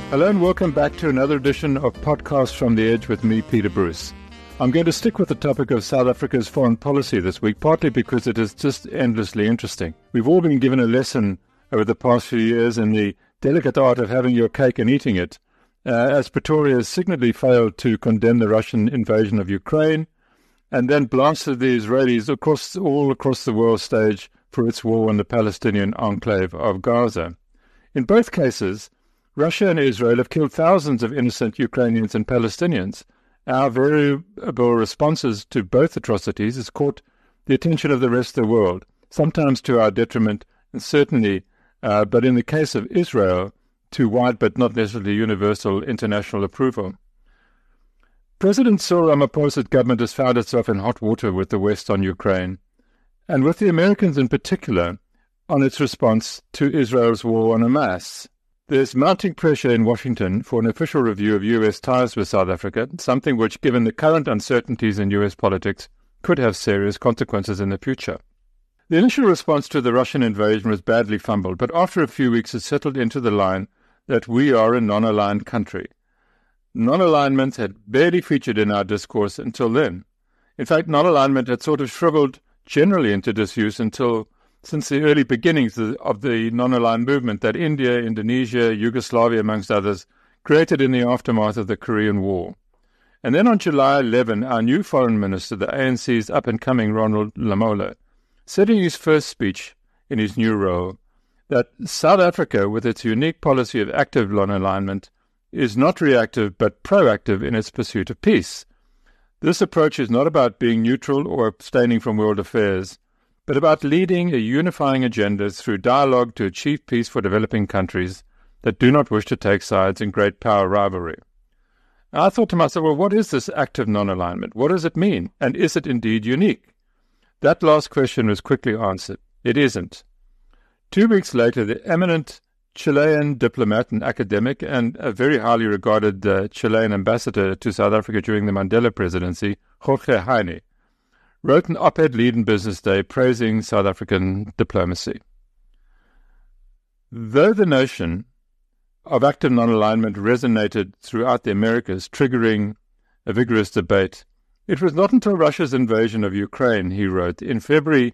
Hello and welcome back to another edition of Podcasts from the Edge with me, Peter Bruce. I'm going to stick with the topic of South Africa's foreign policy this week, partly because it is just endlessly interesting. We've all been given a lesson over the past few years in the delicate art of having your cake and eating it, as Pretoria has signally failed to condemn the Russian invasion of Ukraine and then blasted the Israelis all across the world stage for its war on the Palestinian enclave of Gaza. In both cases, Russia and Israel have killed thousands of innocent Ukrainians and Palestinians. Our variable responses to both atrocities has caught the attention of the rest of the world, sometimes to our detriment, and certainly, but in the case of Israel, to wide but not necessarily universal international approval. President Cyril Ramaphosa's government has found itself in hot water with the West on Ukraine, and with the Americans in particular, on its response to Israel's war on Hamas. There's mounting pressure in Washington for an official review of U.S. ties with South Africa, something which, given the current uncertainties in U.S. politics, could have serious consequences in the future. The initial response to the Russian invasion was badly fumbled, but after a few weeks it settled into the line that we are a non-aligned country. Non-alignment had barely featured in our discourse until then. In fact, non-alignment had sort of shriveled generally into disuse since the early beginnings of the non-aligned movement that India, Indonesia, Yugoslavia, amongst others, created in the aftermath of the Korean War. And then on July 11, our new foreign minister, the ANC's up-and-coming Ronald Lamola, said in his first speech in his new role that South Africa, with its unique policy of active non-alignment, is not reactive but proactive in its pursuit of peace. This approach is not about being neutral or abstaining from world affairs, but about leading a unifying agenda through dialogue to achieve peace for developing countries that do not wish to take sides in great power rivalry. I thought to myself, well, what is this active non-alignment? What does it mean? And is it indeed unique? That last question was quickly answered. It isn't. 2 weeks later, the eminent Chilean diplomat and academic and a very highly regarded Chilean ambassador to South Africa during the Mandela presidency, Jorge Heine, wrote an op-ed lead in Business Day praising South African diplomacy. Though the notion of active non-alignment resonated throughout the Americas, triggering a vigorous debate, it was not until Russia's invasion of Ukraine, he wrote, in February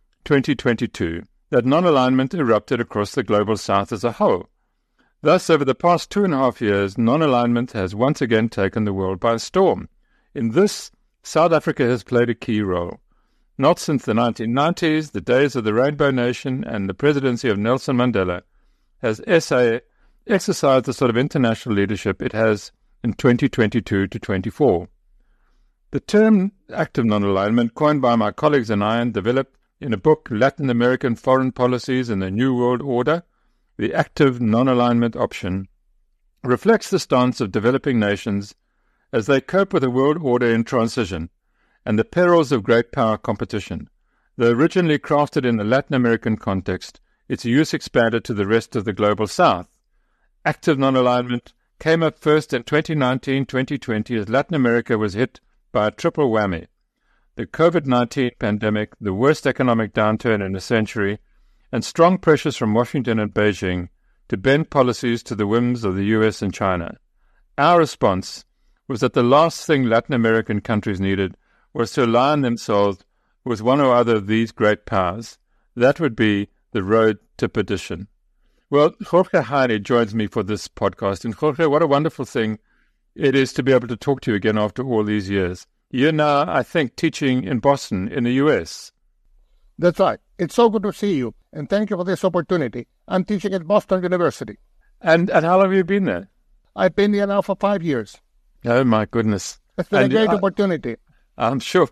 2022, that non-alignment erupted across the global south as a whole. Thus, over the past 2.5 years, non-alignment has once again taken the world by storm. In this, South Africa has played a key role. Not since the 1990s, the days of the Rainbow Nation and the presidency of Nelson Mandela, has SA exercised the sort of international leadership it has in 2022 to 24. The term active non-alignment, coined by my colleagues and I and developed in a book, Latin American Foreign Policies in the New World Order, the active non-alignment option, reflects the stance of developing nations as they cope with a world order in transition and the perils of great power competition. Though originally crafted in the Latin American context, its use expanded to the rest of the global south. Active non-alignment came up first in 2019-2020 as Latin America was hit by a triple whammy: the COVID-19 pandemic, the worst economic downturn in a century, and strong pressures from Washington and Beijing to bend policies to the whims of the US and China. Our response was that the last thing Latin American countries needed was to align themselves with one or other of these great powers. That would be the road to perdition. Well, Jorge Heine joins me for this podcast. And Jorge, what a wonderful thing it is to be able to talk to you again after all these years. You're now, I think, teaching in Boston in the U.S. That's right. It's so good to see you, and thank you for this opportunity. I'm teaching at Boston University. And how long have you been there? I've been here now for 5 years. Oh, my goodness. It's been a great opportunity. I'm sure.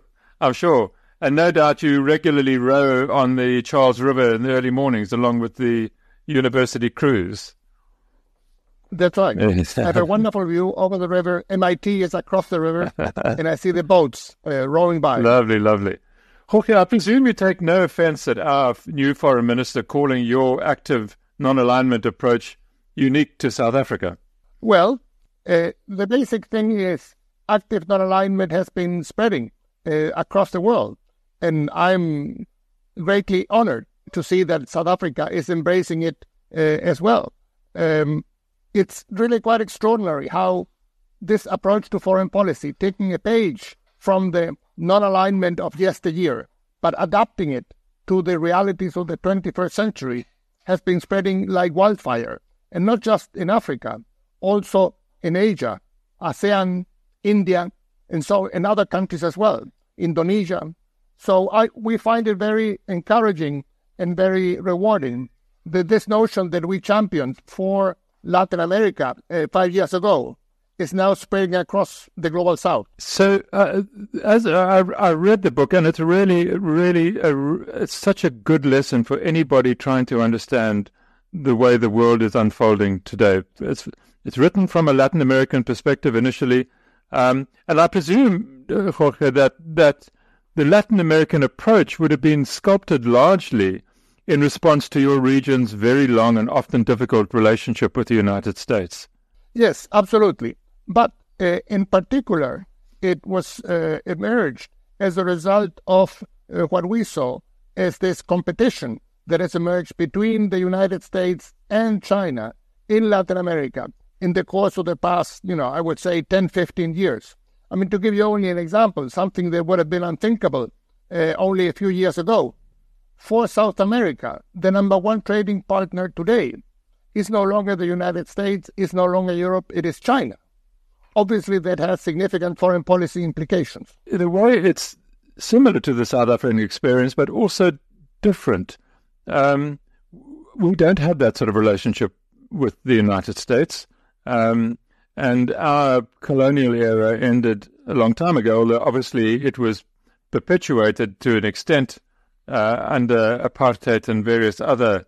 And no doubt you regularly row on the Charles River in the early mornings along with the university crews. That's right. I have a wonderful view over the river. MIT is across the river, and I see the boats rowing by. Lovely, lovely. Jorge, I presume you take no offense at our new foreign minister calling your active non-alignment approach unique to South Africa. Well, the basic thing is active non-alignment has been spreading across the world. And I'm greatly honored to see that South Africa is embracing it as well. It it's really quite extraordinary how this approach to foreign policy, taking a page from the non-alignment of yesteryear, but adapting it to the realities of the 21st century, has been spreading like wildfire. And not just in Africa, also in Asia, ASEAN, India, and so in other countries as well, Indonesia. So we find it very encouraging and very rewarding that this notion that we championed for Latin America 5 years ago is now spreading across the global south. So as I read the book, and it's it's such a good lesson for anybody trying to understand the way the world is unfolding today. It's written from a Latin American perspective initially, and I presume, Jorge, that the Latin American approach would have been sculpted largely in response to your region's very long and often difficult relationship with the United States. Yes, absolutely. But in particular, it was emerged as a result of what we saw as this competition that has emerged between the United States and China in Latin America in the course of the past, I would say 10, 15 years. I mean, to give you only an example, something that would have been unthinkable only a few years ago. For South America, the number one trading partner today is no longer the United States, is no longer Europe, it is China. Obviously, that has significant foreign policy implications. In a way, it's similar to the South African experience, but also different. We don't have that sort of relationship with the United States. And our colonial era ended a long time ago, although obviously it was perpetuated to an extent under apartheid and various other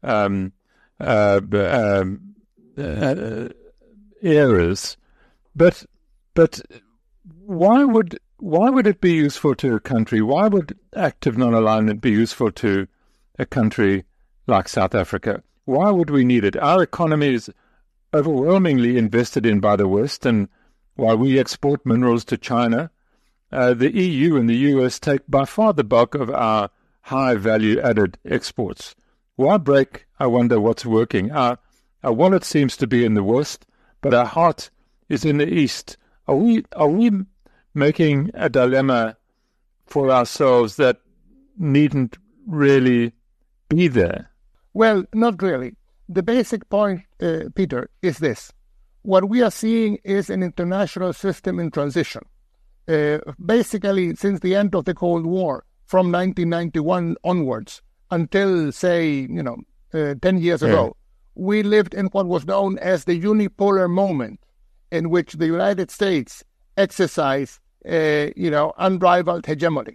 eras. But why would it be useful to a country? Why would active non-alignment be useful to a country like South Africa? Why would we need it? Our economy is overwhelmingly invested in by the West, and while we export minerals to China, the EU and the US take by far the bulk of our high value-added exports. Why break, I wonder, what's working? Our wallet seems to be in the West, but our heart is in the East. Are we making a dilemma for ourselves that needn't really be there? Well, not really. The basic point, Peter, is this. What we are seeing is an international system in transition. Basically, since the end of the Cold War, from 1991 onwards, until, say, 10 years ago, we lived in what was known as the unipolar moment, in which the United States exercised, unrivaled hegemony.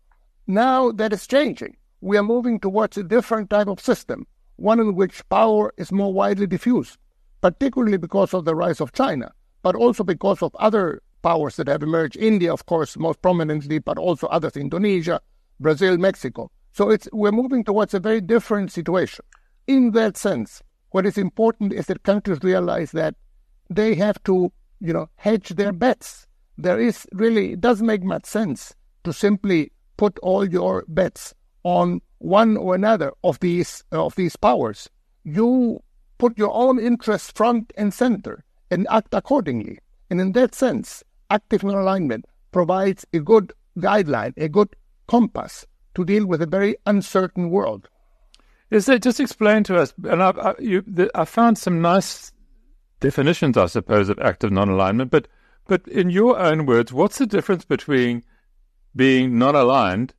Now that is changing. We are moving towards a different type of system, one in which power is more widely diffused, particularly because of the rise of China, but also because of other powers that have emerged. India, of course, most prominently, but also others, Indonesia, Brazil, Mexico. So we're moving towards a very different situation. In that sense, what is important is that countries realize that they have to, hedge their bets. It doesn't make much sense to simply put all your bets on one or another of these powers. You put your own interests front and center and act accordingly. And in that sense, active non-alignment provides a good guideline, a good compass to deal with a very uncertain world. Just explain to us, and I found some nice definitions, I suppose, of active non-alignment, but in your own words, what's the difference between being non-aligned,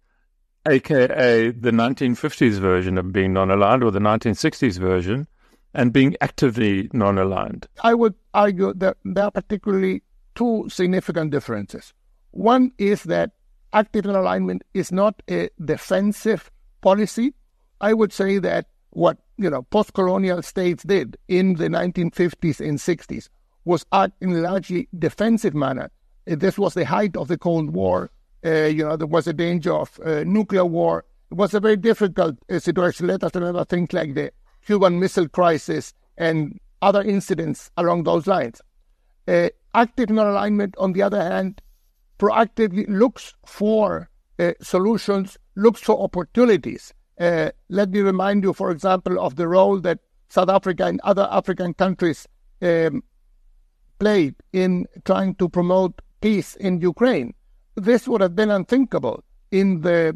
aka the 1950s version of being non-aligned or the 1960s version, and being actively non-aligned? I would argue that there are particularly two significant differences. One is that active non-alignment is not a defensive policy. I would say that what post-colonial states did in the 1950s and 60s was act in a largely defensive manner. This was the height of the Cold War. There was a danger of nuclear war. It was a very difficult situation. Let us remember things like the Cuban Missile Crisis and other incidents along those lines. Active non-alignment, on the other hand, proactively looks for solutions, looks for opportunities. Let me remind you, for example, of the role that South Africa and other African countries played in trying to promote peace in Ukraine. This would have been unthinkable in the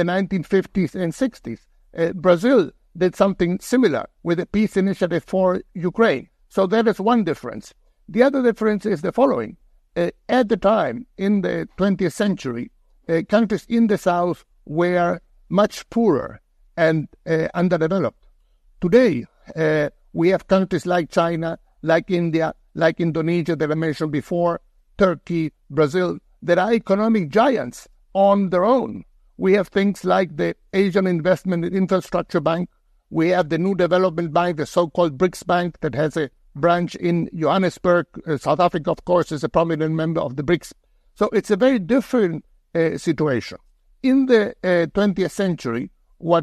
1950s and 60s. Brazil did something similar with a peace initiative for Ukraine. So that is one difference. The other difference is the following. At the time, in the 20th century, countries in the South were much poorer and underdeveloped. Today, we have countries like China, like India, like Indonesia that I mentioned before, Turkey, Brazil, that are economic giants on their own. We have things like the Asian Investment and Infrastructure Bank. We have the New Development Bank, the so-called BRICS Bank, that has a branch in Johannesburg. South Africa, of course, is a prominent member of the BRICS. So it's a very different situation. In the 20th century, what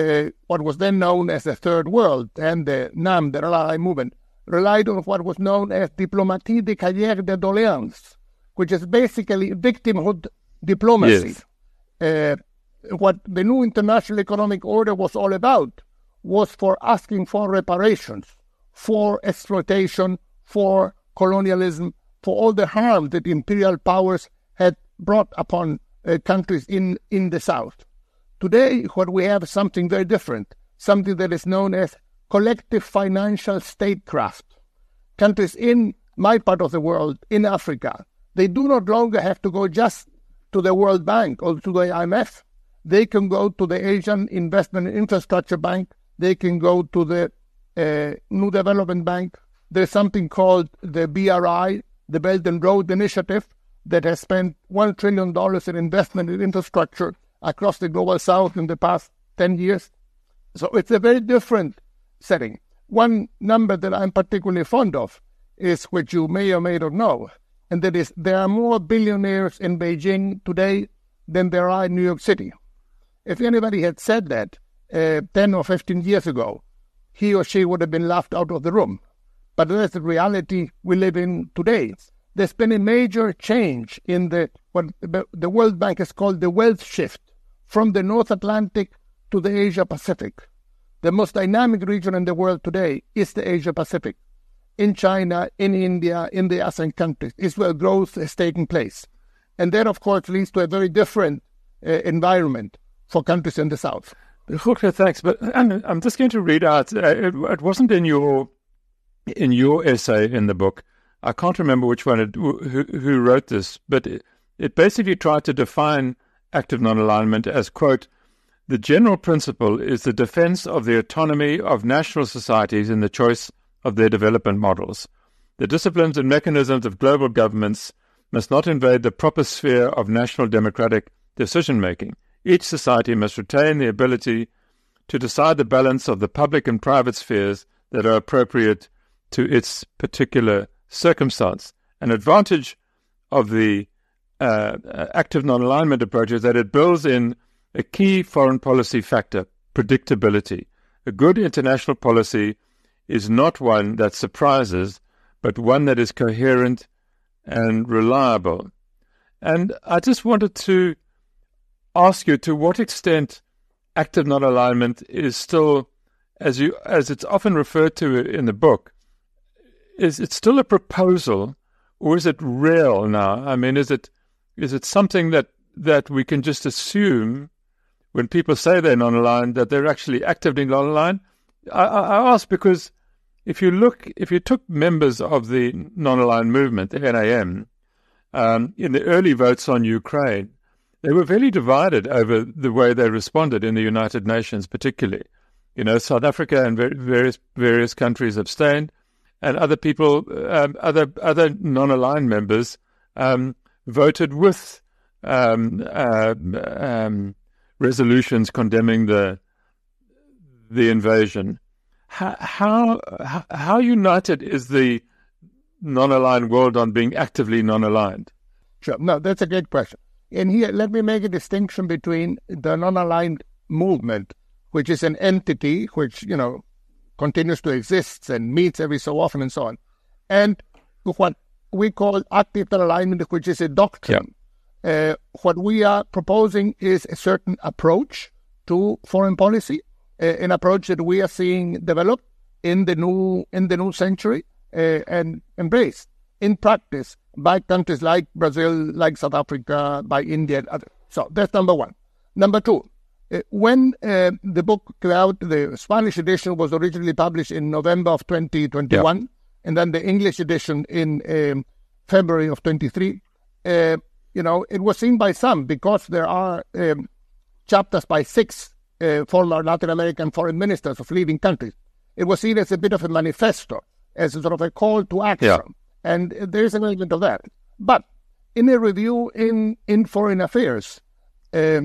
was then known as the Third World and the NAM, the Rally movement, relied on what was known as diplomatie de carrière de doléances, which is basically victimhood diplomacy. Yes. What the new international economic order was all about was for asking for reparations, for exploitation, for colonialism, for all the harm that imperial powers had brought upon countries in the South. Today, what we have is something very different, something that is known as collective financial statecraft. Countries in my part of the world, in Africa, they do not longer have to go just to the World Bank or to the IMF. They can go to the Asian Investment and Infrastructure Bank. They can go to the New Development Bank. There's something called the BRI, the Belt and Road Initiative, that has spent $1 trillion in investment in infrastructure across the Global South in the past 10 years. So it's a very different setting. One number that I'm particularly fond of is, which you may or may not know, and that is there are more billionaires in Beijing today than there are in New York City. If anybody had said that 10 or 15 years ago, he or she would have been laughed out of the room. But that's the reality we live in today. There's been a major change in what the World Bank has called the wealth shift from the North Atlantic to the Asia Pacific. The most dynamic region in the world today is the Asia Pacific. In China, in India, in the ASEAN countries is where growth is taking place. And that, of course, leads to a very different environment for countries in the South. Jorge, thanks. But I'm just going to read out, it wasn't in your essay in the book. I can't remember which one, who wrote this, but it basically tried to define active non-alignment as, quote, the general principle is the defense of the autonomy of national societies in the choice of their development models. The disciplines and mechanisms of global governments must not invade the proper sphere of national democratic decision-making. Each society must retain the ability to decide the balance of the public and private spheres that are appropriate to its particular circumstance. An advantage of the active non-alignment approach is that it builds in a key foreign policy factor, predictability. A good international policy is not one that surprises, but one that is coherent and reliable. And I just wanted to ask you, to what extent active non-alignment is still, as it's often referred to in the book, is it still a proposal, or is it real now? I mean, is it something that we can just assume when people say they're non-aligned that they're actually actively non-aligned? I ask because if you took members of the non-aligned movement, the NAM, in the early votes on Ukraine, they were very divided over the way they responded in the United Nations, particularly. South Africa and various countries abstained, and other people, other non-aligned members, voted with resolutions condemning the invasion. How united is the non-aligned world on being actively non-aligned? Sure. No, that's a great question. And here, let me make a distinction between the non-aligned movement, which is an entity which, continues to exist and meets every so often and so on, and what we call active non-alignment, which is a doctrine. Yeah. What we are proposing is a certain approach to foreign policy, an approach that we are seeing develop in the new century, and embraced in practice by countries like Brazil, like South Africa, by India and others. So that's number one. Number two, when the book came out, the Spanish edition was originally published in November of 2021, and then the English edition in February of 23. It was seen by some, because there are chapters by 6 former Latin American foreign ministers of leading countries. It was seen as a bit of a manifesto, as a sort of a call to action, and there is an element of that. But in a review in Foreign Affairs, the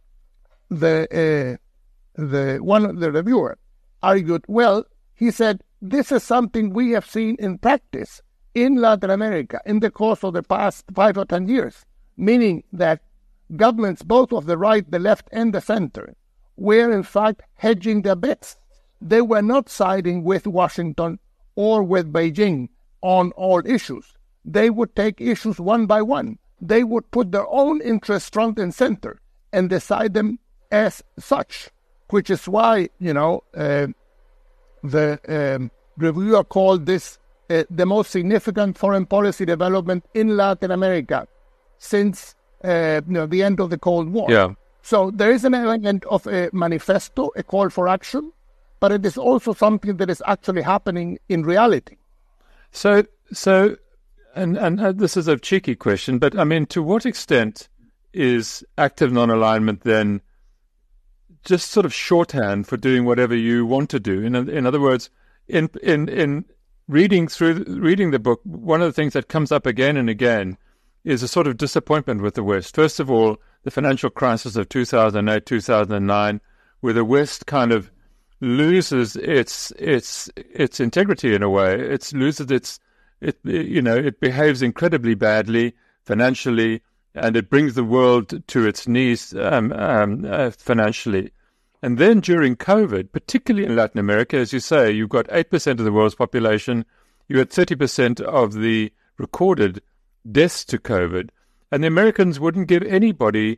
reviewer argued, well, he said, this is something we have seen in practice in Latin America in the course of the past 5 or 10 years, meaning that governments, both of the right, the left, and the center, were in fact hedging their bets. They were not siding with Washington or with Beijing on all issues. They would take issues one by one. They would put their own interests front and center and decide them as such, which is why, the reviewer called this the most significant foreign policy development in Latin America since the end of the Cold War. Yeah. So there is an element of a manifesto, a call for action, but it is also something that is actually happening in reality. So, and this is a cheeky question, but I mean, to what extent is active non-alignment then just sort of shorthand for doing whatever you want to do? In other words, in reading the book, one of the things that comes up again and again is a sort of disappointment with the West. First of all, the financial crisis of 2008, 2009, where the West kind of loses its integrity in a way. It behaves incredibly badly financially, and it brings the world to its knees financially. And then during COVID, particularly in Latin America, as you say, you've got 8% of the world's population, you had 30% of the recorded deaths to COVID, and the Americans wouldn't give anybody,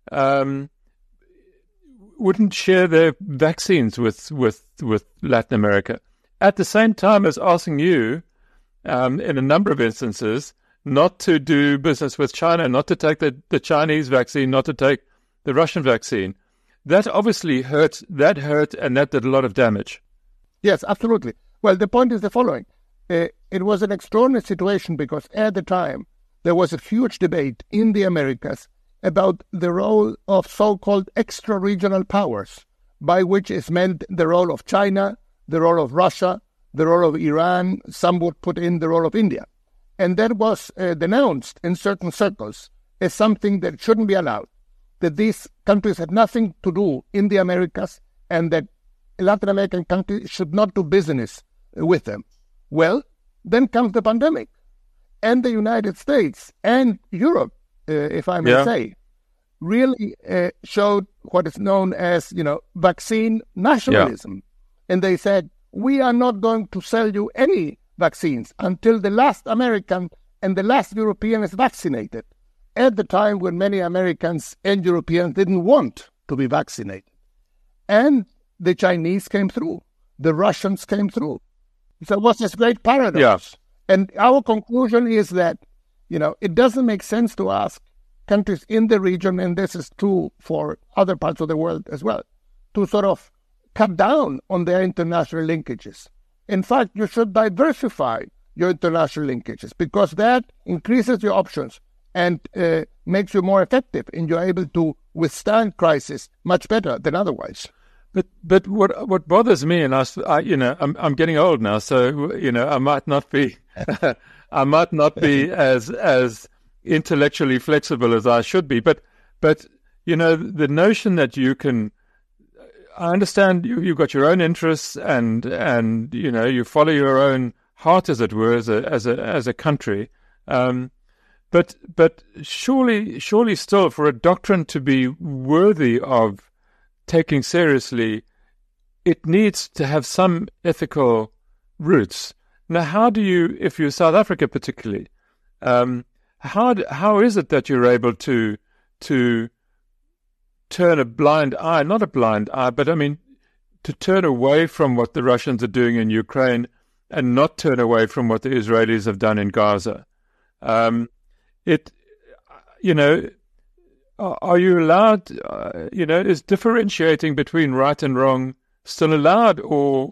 wouldn't share their vaccines with Latin America. At the same time as asking you, in a number of instances, not to do business with China, not to take the Chinese vaccine, not to take the Russian vaccine. That obviously hurt, and that did a lot of damage. Yes, absolutely. Well, the point is the following. It was an extraordinary situation because at the time, there was a huge debate in the Americas about the role of so-called extra-regional powers, by which is meant the role of China, the role of Russia, the role of Iran, some would put in the role of India. And that was denounced in certain circles as something that shouldn't be allowed, that these countries had nothing to do in the Americas and that Latin American countries should not do business with them. Well, then comes the pandemic. And the United States and Europe, if I may say, really showed what is known as, vaccine nationalism. Yeah. And they said, we are not going to sell you any vaccines until the last American and the last European is vaccinated, at the time when many Americans and Europeans didn't want to be vaccinated. And the Chinese came through. The Russians came through. So it was this great paradox. Yeah. And our conclusion is that, it doesn't make sense to ask countries in the region, and this is true for other parts of the world as well, to sort of cut down on their international linkages. In fact, you should diversify your international linkages because that increases your options and makes you more effective and you're able to withstand crisis much better than otherwise. But what bothers me, and I'm getting old now, so I might not be as intellectually flexible as I should be. But the notion that you can, I understand you've got your own interests and you follow your own heart, as it were, as a country. But surely still, for a doctrine to be worthy of taking seriously, it needs to have some ethical roots. Now, how do you, if you're South Africa particularly, how is it that you're able to turn a blind eye, not a blind eye, but I mean, to turn away from what the Russians are doing in Ukraine and not turn away from what the Israelis have done in Gaza. Are you allowed, is differentiating between right and wrong still allowed, or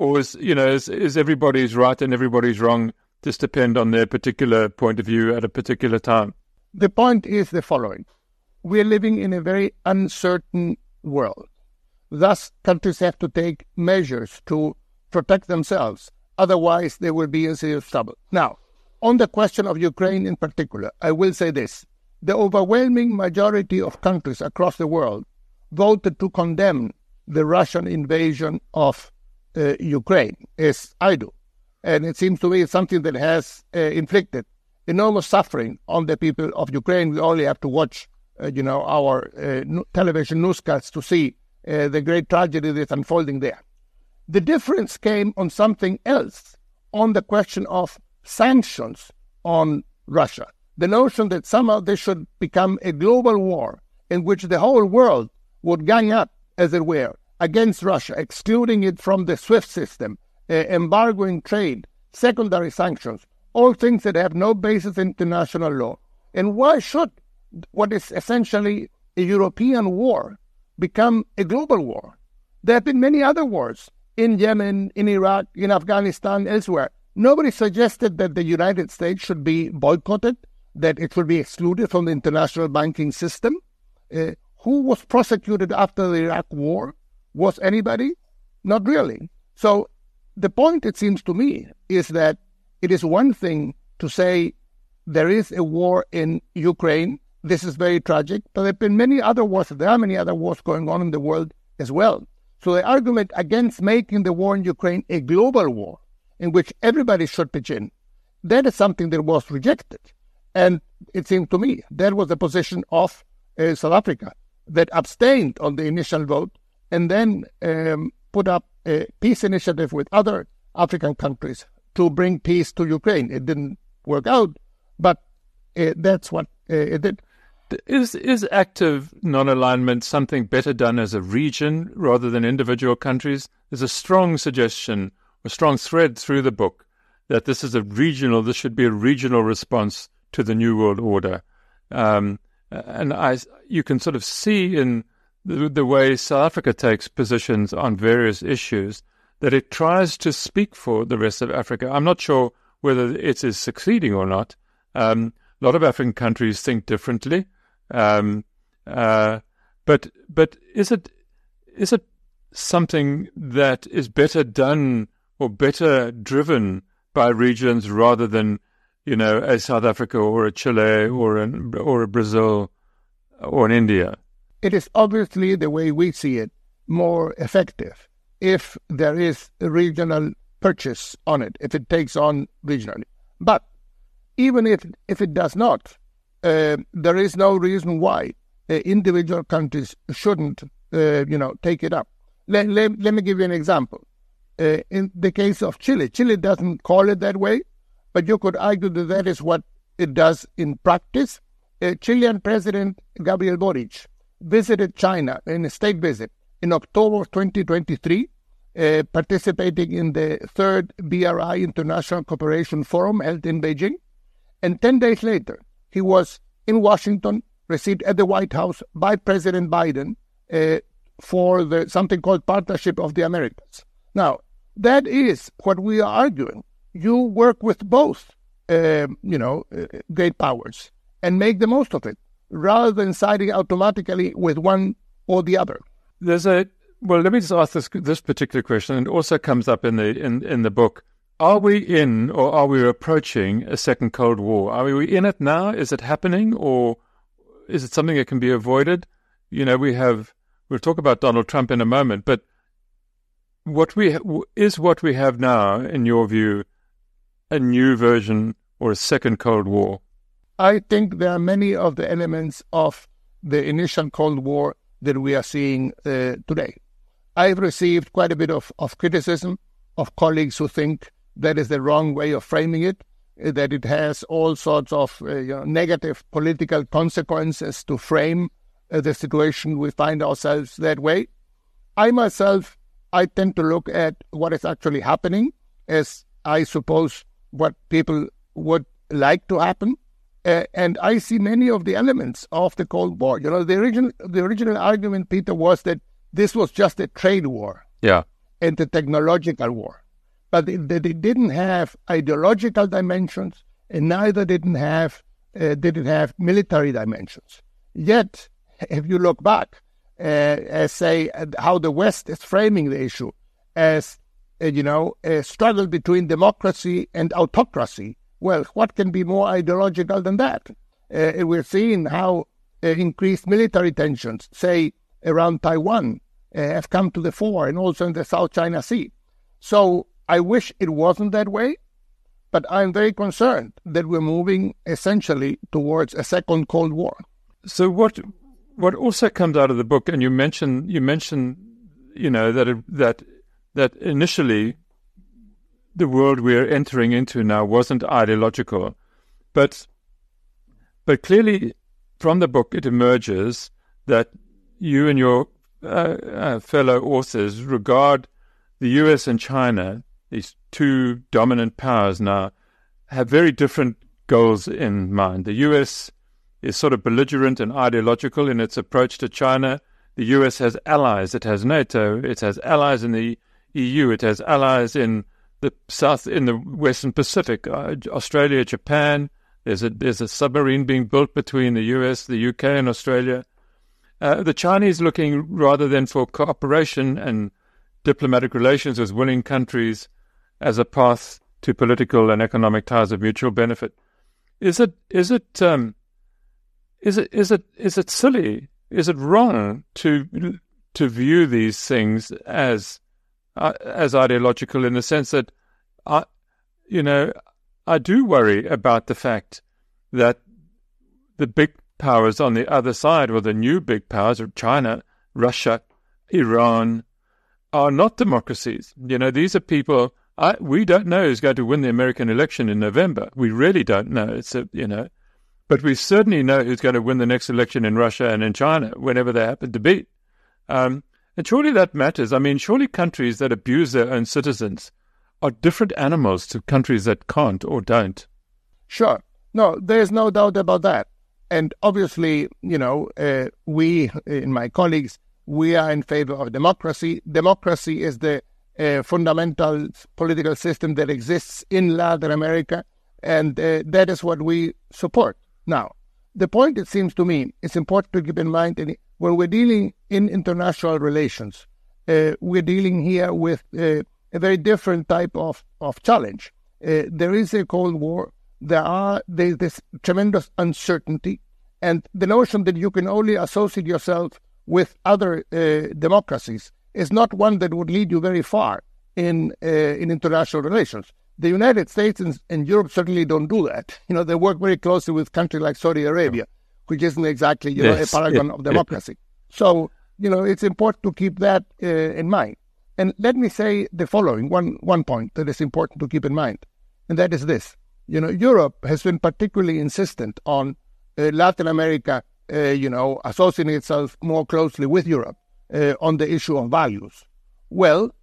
is everybody's right and everybody's wrong just depend on their particular point of view at a particular time? The point is the following. We are living in a very uncertain world. Thus, countries have to take measures to protect themselves. Otherwise, they will be in serious trouble. Now, on the question of Ukraine in particular, I will say this. The overwhelming majority of countries across the world voted to condemn the Russian invasion of Ukraine, as I do. And it seems to me it's something that has inflicted enormous suffering on the people of Ukraine. We only have to watch, our television newscasts to see the great tragedy that's unfolding there. The difference came on something else, on the question of sanctions on Russia. The notion that somehow this should become a global war in which the whole world would gang up, as it were, against Russia, excluding it from the SWIFT system, embargoing trade, secondary sanctions, all things that have no basis in international law. And why should what is essentially a European war become a global war? There have been many other wars in Yemen, in Iraq, in Afghanistan, elsewhere. Nobody suggested that the United States should be boycotted, that it should be excluded from the international banking system. Who was prosecuted after the Iraq war? Was anybody? Not really. So the point, it seems to me, is that it is one thing to say there is a war in Ukraine. This is very tragic. But there have been many other wars. There are many other wars going on in the world as well. So the argument against making the war in Ukraine a global war in which everybody should pitch in, that is something that was rejected. And it seemed to me that was the position of South Africa, that abstained on the initial vote and then put up a peace initiative with other African countries to bring peace to Ukraine. It didn't work out, but that's what it did. Is active non-alignment something better done as a region rather than individual countries? There's a strong suggestion, a strong thread through the book that this should be a regional response to the New World Order. You can sort of see in the way South Africa takes positions on various issues that it tries to speak for the rest of Africa. I'm not sure whether it is succeeding or not. A lot of African countries think differently. But is it something that is better done or better driven by regions rather than, a South Africa or a Chile or a Brazil or an India? It is obviously, the way we see it, more effective if there is a regional purchase on it, if it takes on regionally. But even if it does not, there is no reason why individual countries shouldn't, take it up. Let me give you an example. In the case of Chile, Chile doesn't call it that way, but you could argue that that is what it does in practice. Chilean President Gabriel Boric visited China in a state visit in October 2023, participating in the third BRI International Cooperation Forum held in Beijing. And 10 days later, he was in Washington, received at the White House by President Biden for something called Partnership of the Americas. Now, that is what we are arguing. You work with both, great powers and make the most of it, rather than siding automatically with one or the other. Let me just ask this particular question, and it also comes up in the book. Are we in, or are we approaching, a second Cold War? Are we in it now? Is it happening, or is it something that can be avoided? We'll talk about Donald Trump in a moment, but what we have now, in your view, a new version or a second Cold War? I think there are many of the elements of the initial Cold War that we are seeing today. I've received quite a bit of criticism of colleagues who think that is the wrong way of framing it, that it has all sorts of negative political consequences to frame the situation we find ourselves that way. I tend to look at what is actually happening as I suppose, what people would like to happen. And I see many of the elements of the Cold War. The original argument, Peter, was that this was just a trade war. Yeah. And a technological war. But they didn't have ideological dimensions, and neither did it have military dimensions. Yet, if you look back, say how the West is framing the issue as a struggle between democracy and autocracy. Well, what can be more ideological than that? We're seeing how increased military tensions, say around Taiwan, have come to the fore, and also in the South China Sea. So I wish it wasn't that way, but I'm very concerned that we're moving essentially towards a second Cold War. So what also comes out of the book, and you mentioned that initially the world we're entering into now wasn't ideological, but clearly from the book it emerges that you and your fellow authors regard the US and China, these two dominant powers now, have very different goals in mind. The US is sort of belligerent and ideological in its approach to China. The US has allies. It has NATO. It has allies in the EU. It has allies in the Western Pacific, Australia, Japan. There's a submarine being built between the US, the UK, and Australia. The Chinese looking rather than for cooperation and diplomatic relations with willing countries as a path to political and economic ties of mutual benefit. Is it silly? Is it wrong to view these things as ideological, in the sense that I do worry about the fact that the big powers on the other side, or the new big powers of China, Russia, Iran, are not democracies. These are people. We don't know who's going to win the American election in November. We really don't know. But we certainly know who's going to win the next election in Russia and in China, whenever they happen to be. And surely that matters. I mean, surely countries that abuse their own citizens are different animals to countries that can't or don't. Sure. No, there's no doubt about that. And obviously, we, in my colleagues, we are in favor of democracy. Democracy is the fundamental political system that exists in Latin America, and that is what we support. Now, the point, it seems to me, is important to keep in mind when we're dealing in international relations. We're dealing here with a very different type of challenge. There is a Cold War. There's this tremendous uncertainty, and the notion that you can only associate yourself with other democracies is not one that would lead you very far in international relations. The United States and Europe certainly don't do that. They work very closely with countries like Saudi Arabia, which isn't exactly a paragon of democracy. So it's important to keep that in mind. And let me say the following: one point that is important to keep in mind, and that is this: Europe has been particularly insistent on Latin America, associating itself more closely with Europe on the issue of values. Well,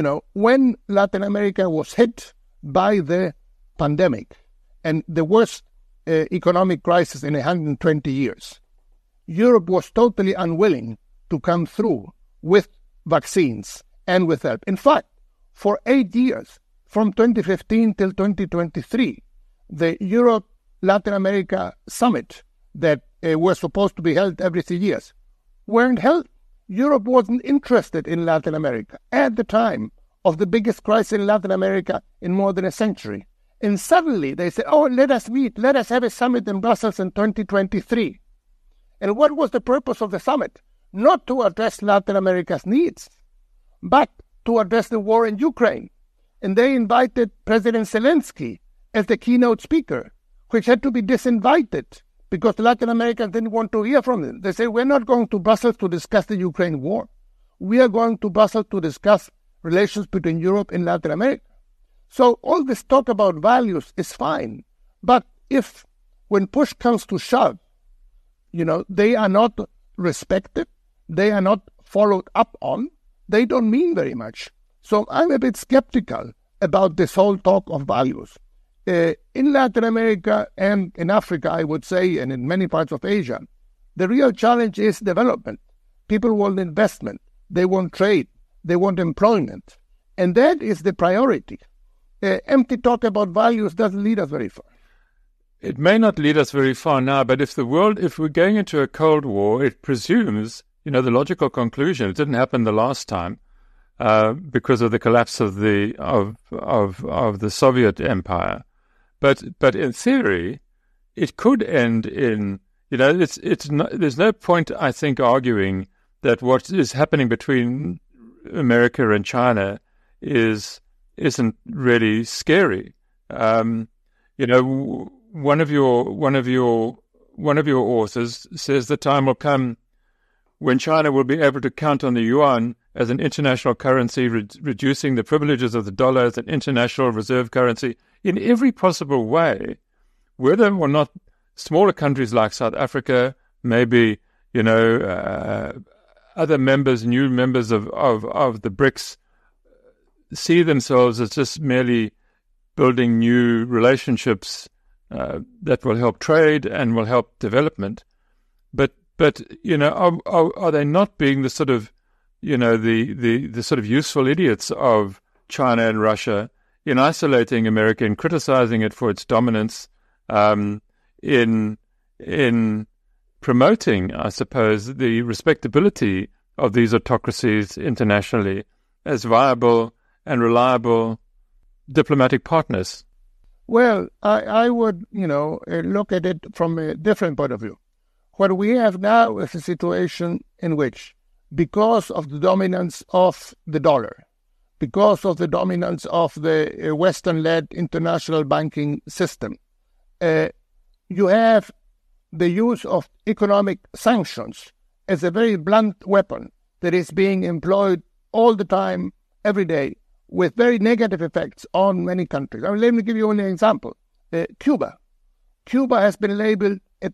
when Latin America was hit by the pandemic and the worst economic crisis in 120 years, Europe was totally unwilling to come through with vaccines and with help. In fact, for 8 years, from 2015 till 2023, the Europe-Latin America summit that was supposed to be held every 3 years weren't held. Europe wasn't interested in Latin America at the time of the biggest crisis in Latin America in more than a century. And suddenly they said, let us meet, let us have a summit in Brussels in 2023. And what was the purpose of the summit? Not to address Latin America's needs, but to address the war in Ukraine. And they invited President Zelensky as the keynote speaker, which had to be disinvited because Latin Americans didn't want to hear from him. They said, we're not going to Brussels to discuss the Ukraine war. We are going to Brussels to discuss relations between Europe and Latin America. So all this talk about values is fine. But if, when push comes to shove, they are not respected, they are not followed up on, they don't mean very much. So I'm a bit skeptical about this whole talk of values. In Latin America and in Africa, I would say, and in many parts of Asia, the real challenge is development. People want investment. They want trade. They want employment. And that is the priority. Empty talk about values doesn't lead us very far. It may not lead us very far now, but if we're going into a Cold War, it presumes, the logical conclusion, it didn't happen the last time, because of the collapse of the Soviet Empire. But in theory, it could end in, there's no point, I think, arguing that what is happening between America and China isn't really scary. One of your authors says the time will come when China will be able to count on the yuan as an international currency, reducing the privileges of the dollar as an international reserve currency in every possible way, whether or not smaller countries like South Africa, maybe, other members, new members of the BRICS, see themselves as just merely building new relationships that will help trade and will help development. But are they not being the sort of, the sort of useful idiots of China and Russia in isolating America and criticizing it for its dominance, in promoting, I suppose, the respectability of these autocracies internationally as viable and reliable diplomatic partners? Well, I would, look at it from a different point of view. What we have now is a situation in which, because of the dominance of the dollar, because of the dominance of the Western-led international banking system, you have the use of economic sanctions as a very blunt weapon that is being employed all the time, every day, with very negative effects on many countries. Let me give you only an example. Cuba. Cuba has been labeled a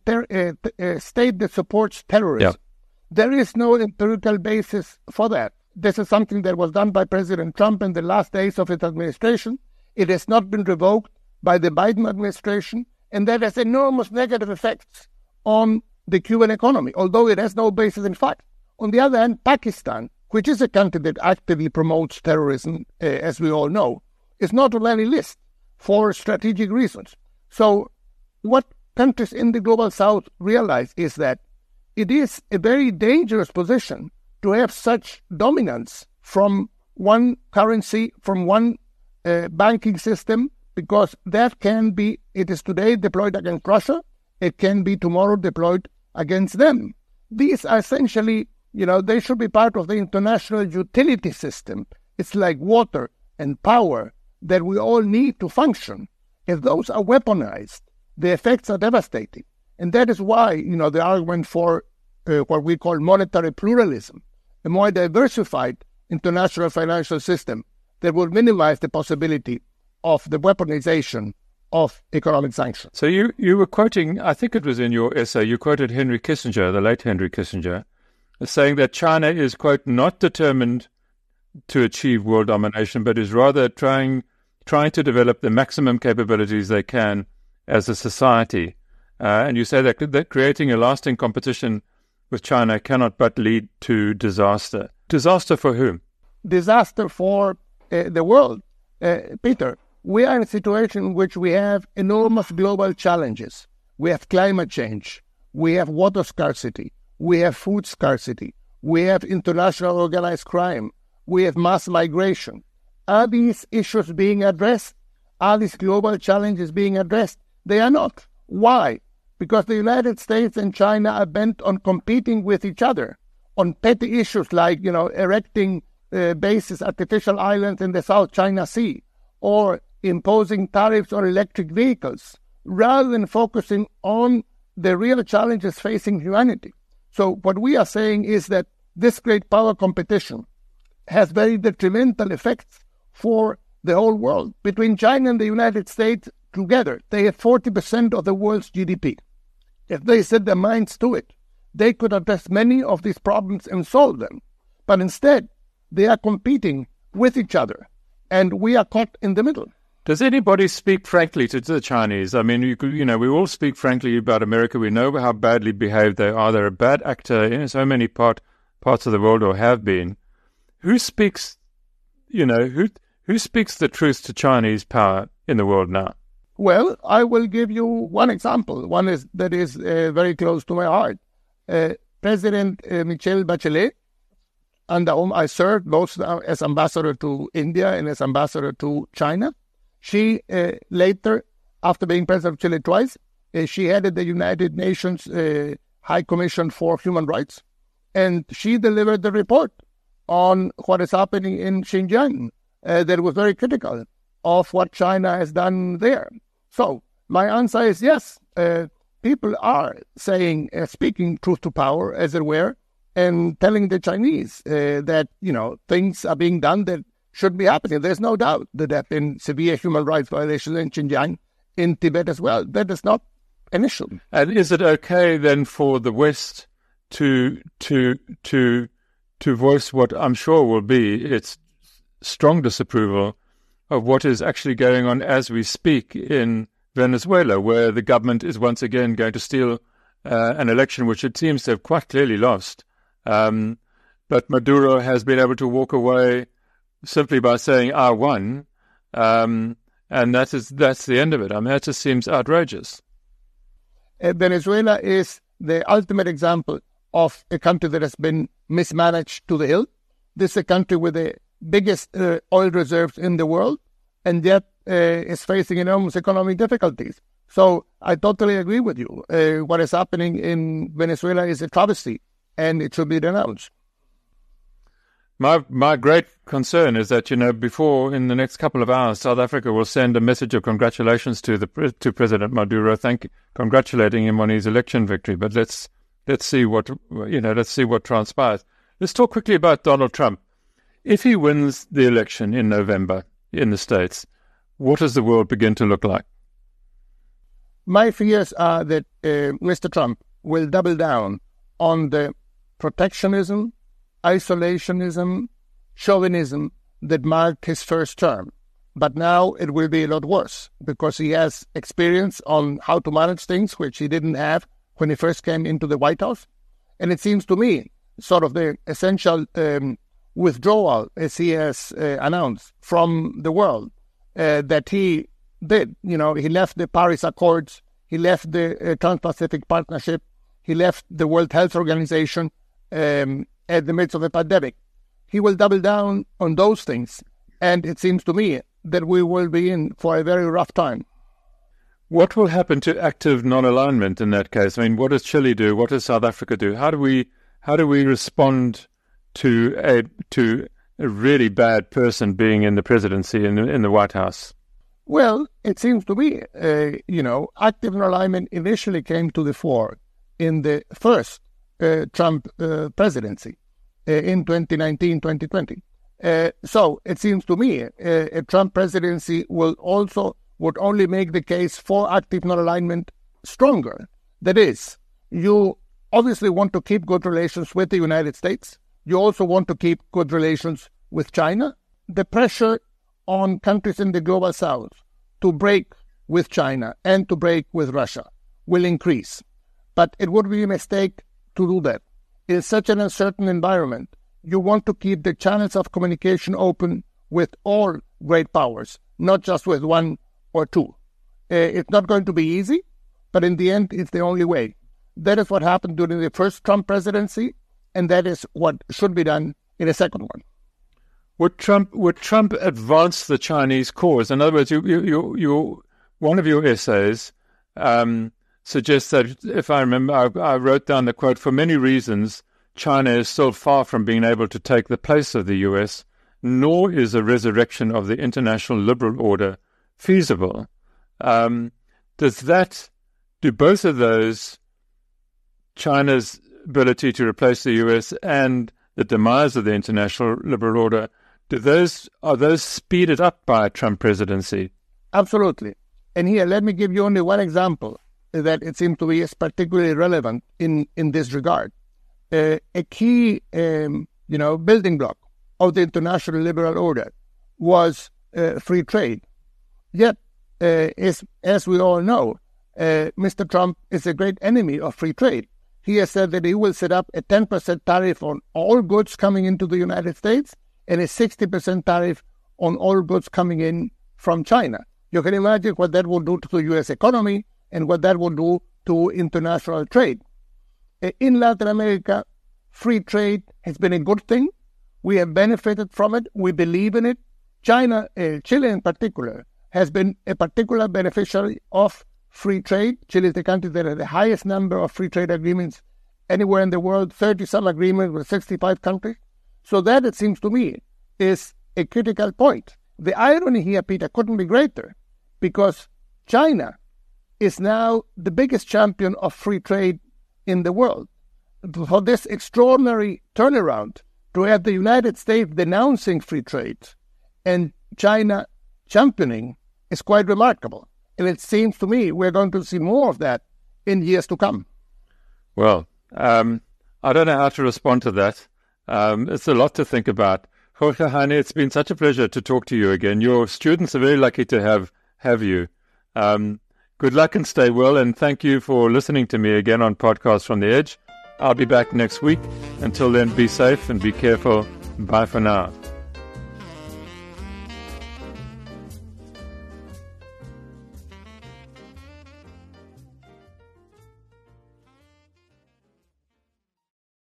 state that supports terrorism. Yeah. There is no empirical basis for that. This is something that was done by President Trump in the last days of his administration. It has not been revoked by the Biden administration, and that has enormous negative effects on the Cuban economy, although it has no basis in fact. On the other hand, Pakistan, which is a country that actively promotes terrorism, as we all know, is not on any list for strategic reasons. So what countries in the Global South realize is that it is a very dangerous position to have such dominance from one currency, from one banking system, because that can be, it is today deployed against Russia, it can be tomorrow deployed against them. These are essentially, they should be part of the international utility system. It's like water and power that we all need to function. If those are weaponized, the effects are devastating. And that is why, the argument for what we call monetary pluralism, a more diversified international financial system that will minimize the possibility of the weaponization of economic sanctions. So you were quoting, I think it was in your essay, you quoted Henry Kissinger, the late Henry Kissinger, saying that China is, quote, not determined to achieve world domination, but is rather trying to develop the maximum capabilities they can as a society. And you say that creating a lasting competition with China cannot but lead to disaster. Disaster for whom? Disaster for the world. Peter, we are in a situation in which we have enormous global challenges. We have climate change. We have water scarcity. We have food scarcity. We have international organized crime. We have mass migration. Are these issues being addressed? Are these global challenges being addressed? They are not. Why? Because the United States and China are bent on competing with each other on petty issues like, erecting bases, artificial islands in the South China Sea, or imposing tariffs on electric vehicles, rather than focusing on the real challenges facing humanity. So what we are saying is that this great power competition has very detrimental effects for the whole world. Between China and the United States together, they have 40% of the world's GDP. If they set their minds to it, they could address many of these problems and solve them. But instead, they are competing with each other. and we are caught in the middle. Does anybody speak frankly to the Chinese? I mean, we all speak frankly about America. We know how badly behaved they are. They're a bad actor in so many parts of the world, or have been. Who speaks, who speaks the truth to Chinese power in the world now? Well, I will give you one example. One that is very close to my heart. President Michelle Bachelet, under whom I served both as ambassador to India and as ambassador to China. She later, after being president of Chile twice, she headed the United Nations High Commission for Human Rights, and she delivered the report on what is happening in Xinjiang that was very critical of what China has done there. So my answer is yes, people are saying, speaking truth to power, as it were, and telling the Chinese that, things are being done that should be happening. There's no doubt that there have been severe human rights violations in Xinjiang, in Tibet as well. That is not an issue. And is it okay then for the West to voice what I'm sure will be its strong disapproval of what is actually going on as we speak in Venezuela, where the government is once again going to steal an election which it seems to have quite clearly lost. But Maduro has been able to walk away simply by saying, I won, and that's the end of it. I mean, that just seems outrageous. Venezuela is the ultimate example of a country that has been mismanaged to the hilt. This is a country with the biggest oil reserves in the world, and yet is facing enormous economic difficulties. So I totally agree with you. What is happening in Venezuela is a travesty, and it should be denounced. My great concern is that, before, in the next couple of hours, South Africa will send a message of congratulations to President Maduro, congratulating him on his election victory. But let's see what transpires. Let's talk quickly about Donald Trump. If he wins the election in November in the States, what does the world begin to look like? My fears are that Mr. Trump will double down on the protectionism, isolationism, chauvinism that marked his first term. But now it will be a lot worse because he has experience on how to manage things, which he didn't have when he first came into the White House. And it seems to me sort of the essential withdrawal, as he has announced, from the world that he did. He left the Paris Accords, he left the Trans-Pacific Partnership, he left the World Health Organization at the midst of a pandemic. He will double down on those things, and it seems to me that we will be in for a very rough time. What will happen to active non-alignment in that case? I mean, what does Chile do? What does South Africa do? How do we respond to a really bad person being in the presidency in the White House? Well, it seems to me, active non-alignment initially came to the fore in the first Trump presidency in 2019, 2020. So it seems to me a Trump presidency would only make the case for active non-alignment stronger. That is, you obviously want to keep good relations with the United States. You also want to keep good relations with China. The pressure on countries in the global south to break with China and to break with Russia will increase. But it would be a mistake to do that. In such an uncertain environment, you want to keep the channels of communication open with all great powers, not just with one or two. It's not going to be easy, but in the end, it's the only way. That is what happened during the first Trump presidency, and that is what should be done in a second one. Would Trump advance the Chinese cause? In other words, one of your essays suggests that, if I remember, I wrote down the quote, "For many reasons, China is still far from being able to take the place of the U.S., nor is a resurrection of the international liberal order feasible." Do both of those, China's ability to replace the U.S. and the demise of the international liberal order, are those speeded up by a Trump presidency? Absolutely. And here, let me give you only one example that it seems to be is particularly relevant in this regard. A key, building block of the international liberal order was free trade. Yet, as we all know, Mr. Trump is a great enemy of free trade. He has said that he will set up a 10% tariff on all goods coming into the United States and a 60% tariff on all goods coming in from China. You can imagine what that will do to the U.S. economy and what that will do to international trade. In Latin America, free trade has been a good thing. We have benefited from it. We believe in it. Chile in particular, has been a particular beneficiary of free trade. Chile is the country that has the highest number of free trade agreements anywhere in the world, 30-some agreements with 65 countries. So that, it seems to me, is a critical point. The irony here, Peter, couldn't be greater, because China is now the biggest champion of free trade in the world. For this extraordinary turnaround, to have the United States denouncing free trade and China championing is quite remarkable. And it seems to me we're going to see more of that in years to come. Well, I don't know how to respond to that. It's a lot to think about. Jorge Heine, it's been such a pleasure to talk to you again. Your students are very lucky to have you. Good luck and stay well, and thank you for listening to me again on Podcast from the Edge. I'll be back next week. Until then, be safe and be careful. Bye for now.